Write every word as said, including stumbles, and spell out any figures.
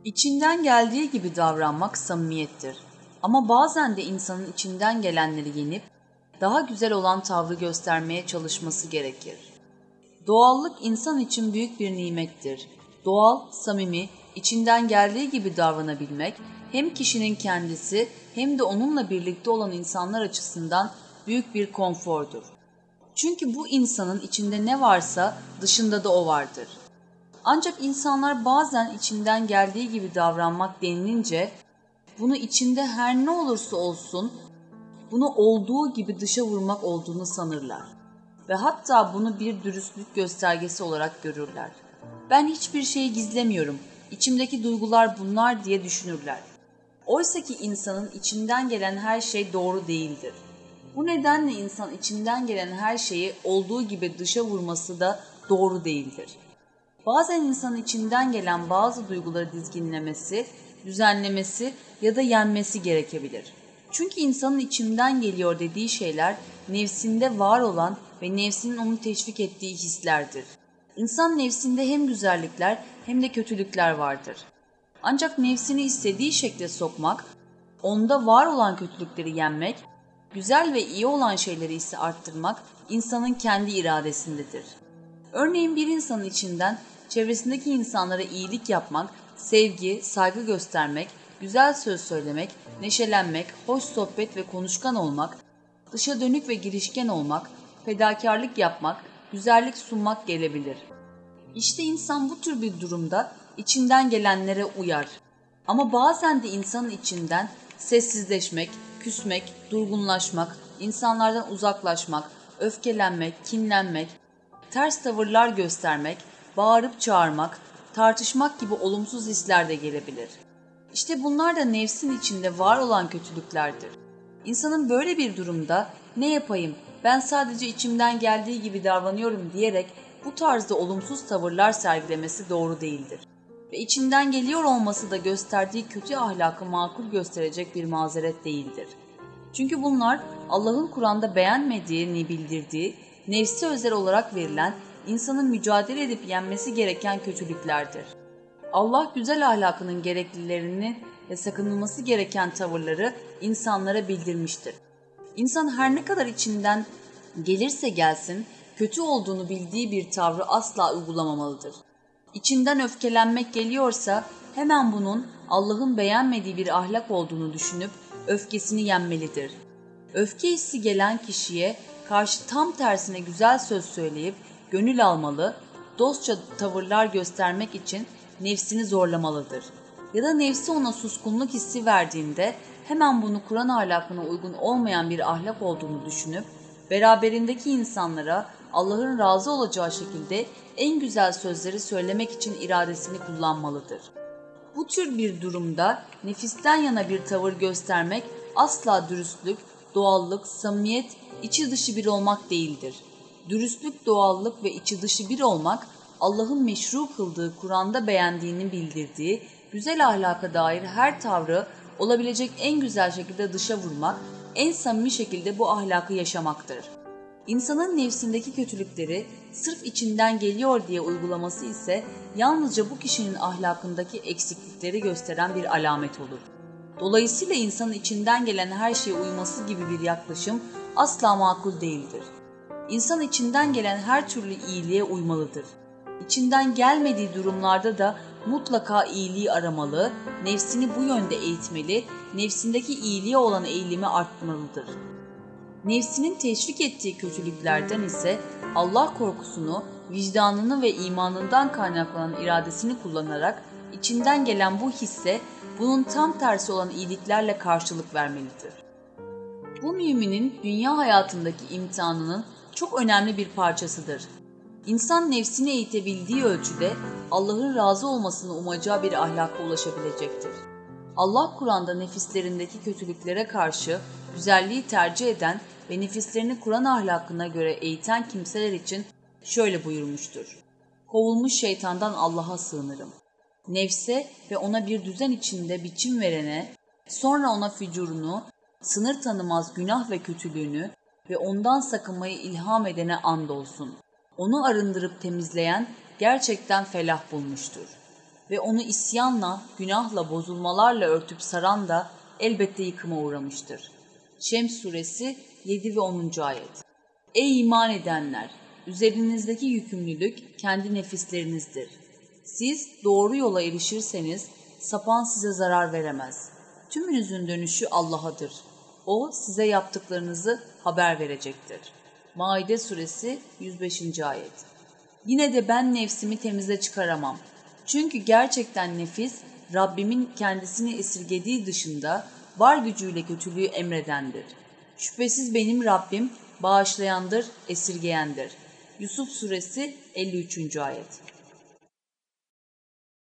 İçinden geldiği gibi davranmak samimiyettir. Ama bazen de insanın içinden gelenleri yenip daha güzel olan tavrı göstermeye çalışması gerekir. Doğallık insan için büyük bir nimettir. Doğal, samimi, içinden geldiği gibi davranabilmek hem kişinin kendisi hem de onunla birlikte olan insanlar açısından büyük bir konfordur. Çünkü bu insanın içinde ne varsa dışında da o vardır. Ancak insanlar bazen içinden geldiği gibi davranmak denilince bunu içinde her ne olursa olsun bunu olduğu gibi dışa vurmak olduğunu sanırlar. Ve hatta bunu bir dürüstlük göstergesi olarak görürler. Ben hiçbir şeyi gizlemiyorum, içimdeki duygular bunlar diye düşünürler. Oysa ki insanın içinden gelen her şey doğru değildir. Bu nedenle insan içinden gelen her şeyi olduğu gibi dışa vurması da doğru değildir. Bazen insanın içinden gelen bazı duyguları dizginlemesi, düzenlemesi ya da yenmesi gerekebilir. Çünkü insanın içimden geliyor dediği şeyler nefsinde var olan ve nefsinin onu teşvik ettiği hislerdir. İnsan nefsinde hem güzellikler hem de kötülükler vardır. Ancak nefsini istediği şekle sokmak, onda var olan kötülükleri yenmek, güzel ve iyi olan şeyleri ise arttırmak insanın kendi iradesindedir. Örneğin bir insanın içinden çevresindeki insanlara iyilik yapmak, sevgi, saygı göstermek, güzel söz söylemek, neşelenmek, hoş sohbet ve konuşkan olmak, dışa dönük ve girişken olmak, fedakarlık yapmak, güzellik sunmak gelebilir. İşte insan bu tür bir durumda içinden gelenlere uyar. Ama bazen de insanın içinden sessizleşmek, küsmek, durgunlaşmak, insanlardan uzaklaşmak, öfkelenmek, kinlenmek, ters tavırlar göstermek, bağırıp çağırmak, tartışmak gibi olumsuz hisler de gelebilir. İşte bunlar da nefsin içinde var olan kötülüklerdir. İnsanın böyle bir durumda ne yapayım, ben sadece içimden geldiği gibi davranıyorum diyerek bu tarzda olumsuz tavırlar sergilemesi doğru değildir. Ve içinden geliyor olması da gösterdiği kötü ahlakı makul gösterecek bir mazeret değildir. Çünkü bunlar Allah'ın Kur'an'da beğenmediğini bildirdiği, nefsi özel olarak verilen, insanın mücadele edip yenmesi gereken kötülüklerdir. Allah güzel ahlakının gereklilerini ve sakınılması gereken tavırları insanlara bildirmiştir. İnsan her ne kadar içinden gelirse gelsin, kötü olduğunu bildiği bir tavrı asla uygulamamalıdır. İçinden öfkelenmek geliyorsa hemen bunun Allah'ın beğenmediği bir ahlak olduğunu düşünüp öfkesini yenmelidir. Öfke hissi gelen kişiye karşı tam tersine güzel söz söyleyip gönül almalı, dostça tavırlar göstermek için nefsini zorlamalıdır. Ya da nefsi ona suskunluk hissi verdiğinde hemen bunu Kur'an ahlakına uygun olmayan bir ahlak olduğunu düşünüp beraberindeki insanlara Allah'ın razı olacağı şekilde en güzel sözleri söylemek için iradesini kullanmalıdır. Bu tür bir durumda nefisten yana bir tavır göstermek asla dürüstlük, doğallık, samimiyet, içi dışı bir olmak değildir. Dürüstlük, doğallık ve içi dışı bir olmak, Allah'ın meşru kıldığı, Kur'an'da beğendiğini bildirdiği, güzel ahlaka dair her tavrı olabilecek en güzel şekilde dışa vurmak, en samimi şekilde bu ahlakı yaşamaktır. İnsanın nefsindeki kötülükleri sırf içinden geliyor diye uygulaması ise yalnızca bu kişinin ahlakındaki eksiklikleri gösteren bir alamet olur. Dolayısıyla insanın içinden gelen her şeye uyması gibi bir yaklaşım asla makul değildir. İnsan içinden gelen her türlü iyiliğe uymalıdır. İçinden gelmediği durumlarda da mutlaka iyiliği aramalı, nefsini bu yönde eğitmeli, nefsindeki iyiliğe olan eğilimi arttırmalıdır. Nefsinin teşvik ettiği kötülüklerden ise Allah korkusunu, vicdanını ve imanından kaynaklanan iradesini kullanarak içinden gelen bu hisse bunun tam tersi olan iyiliklerle karşılık vermelidir. Bu müminin dünya hayatındaki imtihanının çok önemli bir parçasıdır. İnsan nefsini eğitebildiği ölçüde Allah'ın razı olmasını umacağı bir ahlaka ulaşabilecektir. Allah Kur'an'da nefislerindeki kötülüklere karşı güzelliği tercih eden ve nefislerini Kur'an ahlakına göre eğiten kimseler için şöyle buyurmuştur. Kovulmuş şeytandan Allah'a sığınırım. Nefse ve ona bir düzen içinde biçim verene, sonra ona fücurunu, sınır tanımaz günah ve kötülüğünü ve ondan sakınmayı ilham edene andolsun. Onu arındırıp temizleyen gerçekten felah bulmuştur. ve onu isyanla, günahla, bozulmalarla örtüp saran da elbette yıkıma uğramıştır. Şems suresi yedi ve onuncu ayet. Ey iman edenler! Üzerinizdeki yükümlülük kendi nefislerinizdir. Siz doğru yola erişirseniz sapan size zarar veremez. Tümünüzün dönüşü Allah'adır. O size yaptıklarınızı haber verecektir. Maide suresi yüz beşinci ayet. Yine de ben nefsimi temize çıkaramam. Çünkü gerçekten nefis, Rabbimin kendisini esirgediği dışında var gücüyle kötülüğü emredendir. Şüphesiz benim Rabbim bağışlayandır, esirgeyendir. Yusuf suresi elli üçüncü ayet.